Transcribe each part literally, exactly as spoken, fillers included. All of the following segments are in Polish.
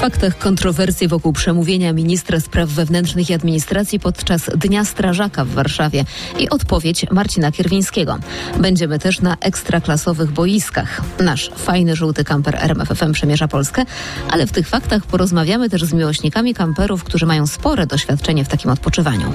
faktach kontrowersje wokół przemówienia ministra spraw wewnętrznych i administracji podczas Dnia Strażaka w Warszawie i odpowiedź Marcina Kierwińskiego. Będziemy też na ekstraklasowych boiskach. Nasz fajny żółty kamper R M F F M przemierza Polskę, ale w tych faktach porozmawiamy też z miłośnikami kamperów, którzy mają spore doświadczenie w takim odpoczywaniu.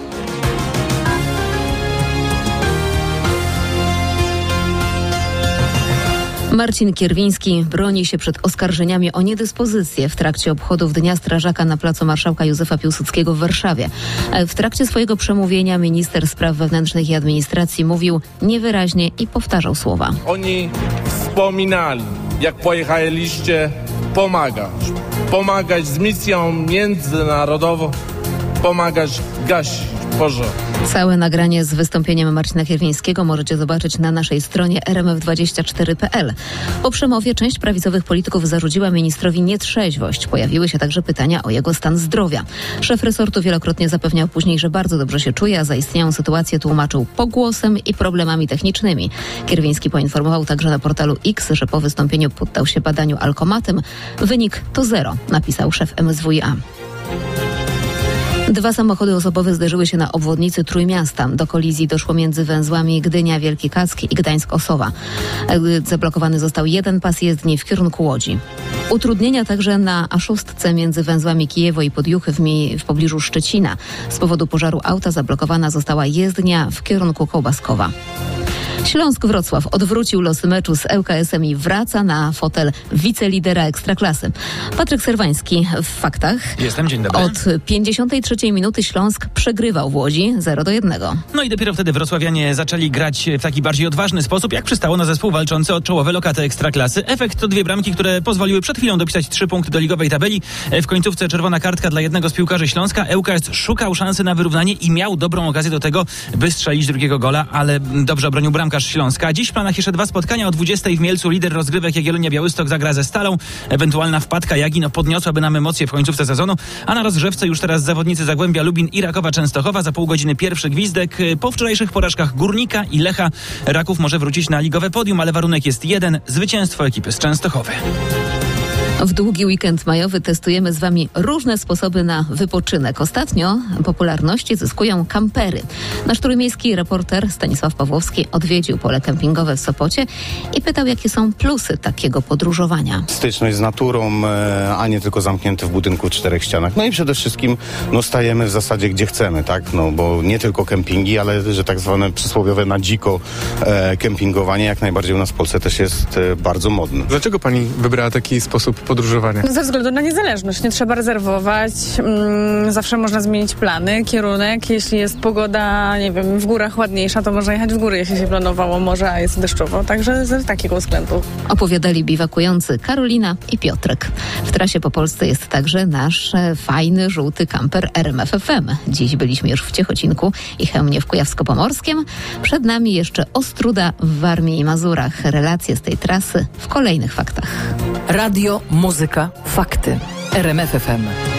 Marcin Kierwiński broni się przed oskarżeniami o niedyspozycję w trakcie obchodów Dnia Strażaka na placu Marszałka Józefa Piłsudskiego w Warszawie. W trakcie swojego przemówienia minister spraw wewnętrznych i administracji mówił niewyraźnie i powtarzał słowa. Oni wspominali, jak pojechaliście pomagać. Pomagać z misją międzynarodową, pomagać gasić pożar. Całe nagranie z wystąpieniem Marcina Kierwińskiego możecie zobaczyć na naszej stronie r m f dwadzieścia cztery kropka p l. Po przemowie część prawicowych polityków zarzuciła ministrowi nietrzeźwość. Pojawiły się także pytania o jego stan zdrowia. Szef resortu wielokrotnie zapewniał później, że bardzo dobrze się czuje, a zaistniałą sytuację tłumaczył pogłosem i problemami technicznymi. Kierwiński poinformował także na portalu X, że po wystąpieniu poddał się badaniu alkomatem. Wynik to zero, napisał szef M S W i A. Dwa samochody osobowe zderzyły się na obwodnicy Trójmiasta. Do kolizji doszło między węzłami Gdynia-Wielki Kack i Gdańsk-Osowa. Zablokowany został jeden pas jezdni w kierunku Łodzi. Utrudnienia także na A sześć między węzłami Kijewo i Podjuchy w, mi- w pobliżu Szczecina. Z powodu pożaru auta zablokowana została jezdnia w kierunku Kołbaskowa. Śląsk-Wrocław odwrócił losy meczu z L K S-em i wraca na fotel wicelidera Ekstraklasy. Patryk Serwański w faktach. Jestem, dzień dobry. Od pięćdziesiątej trzeciej minuty Śląsk przegrywał w Łodzi zero do jednego. No i dopiero wtedy wrocławianie zaczęli grać w taki bardziej odważny sposób, jak przystało na zespół walczący o czołowe lokaty Ekstraklasy. Efekt to dwie bramki, które pozwoliły przed chwilą dopisać trzy punkty do ligowej tabeli. W końcówce czerwona kartka dla jednego z piłkarzy Śląska. L K S szukał szansy na wyrównanie i miał dobrą okazję do tego, by strzelić drugiego gola, ale dobrze obronił bramkarz Śląska. Dziś w planach jeszcze dwa spotkania. O dwudziestej w Mielcu lider rozgrywek Jagiellonia Białystok zagra ze Stalą. Ewentualna wpadka Jagino podniosłaby nam emocje w końcówce sezonu, a na rozgrzewce już teraz zawodnicy Zagłębia Lubin i Rakowa Częstochowa. Za pół godziny pierwszy gwizdek. Po wczorajszych porażkach Górnika i Lecha Raków może wrócić na ligowe podium, ale warunek jest jeden: zwycięstwo ekipy z Częstochowy. W długi weekend majowy testujemy z Wami różne sposoby na wypoczynek. Ostatnio popularności zyskują kampery. Nasz trójmiejski reporter Stanisław Pawłowski odwiedził pole kempingowe w Sopocie i pytał, jakie są plusy takiego podróżowania. Styczność z naturą, a nie tylko zamknięty w budynku w czterech ścianach. No i przede wszystkim no, stajemy w zasadzie gdzie chcemy, tak? No bo nie tylko kempingi, ale że tak zwane przysłowiowe na dziko e, kempingowanie jak najbardziej u nas w Polsce też jest e, bardzo modne. Dlaczego pani wybrała taki sposób podróżowania? Ze względu na niezależność. Nie trzeba rezerwować. Mm, zawsze można zmienić plany, kierunek. Jeśli jest pogoda, nie wiem, w górach ładniejsza, to można jechać w góry, jeśli się planowało morze, a jest deszczowo. Także z takiego względu. Opowiadali biwakujący Karolina i Piotrek. W trasie po Polsce jest także nasz fajny, żółty kamper R M F F M. Dziś byliśmy już w Ciechocinku i Chełmie w Kujawsko-Pomorskiem. Przed nami jeszcze Ostróda w Warmii i Mazurach. Relacje z tej trasy w kolejnych faktach. Radio, muzyka, fakty. R M F F M.